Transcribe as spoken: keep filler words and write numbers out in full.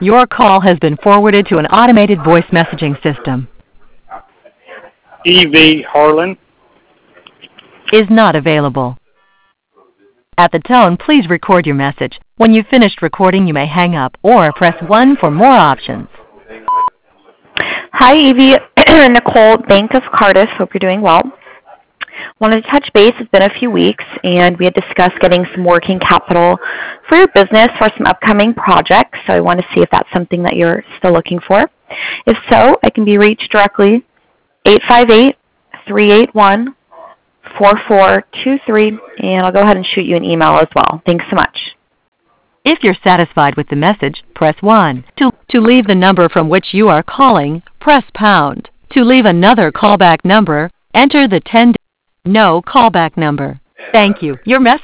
Your call has been forwarded to an automated voice messaging system. Evie Harlan. Is not available. At the tone, please record your message. When you've finished recording, you may hang up or press one for more options. Hi, Evie. Nicole, Bank of Cardiff. Hope you're doing well. Wanted to touch base. It's been a few weeks, and we had discussed getting some working capital for your business for some upcoming projects. So I want to see if that's something that you're still looking for. If so, I can be reached directly, eight five eight, three eight one, four four two three, and I'll go ahead and shoot you an email as well. Thanks so much. If you're satisfied with the message, press one. To, to leave the number from which you are calling, press pound. To leave another callback number, enter the ten no callback number. Thank you. Your message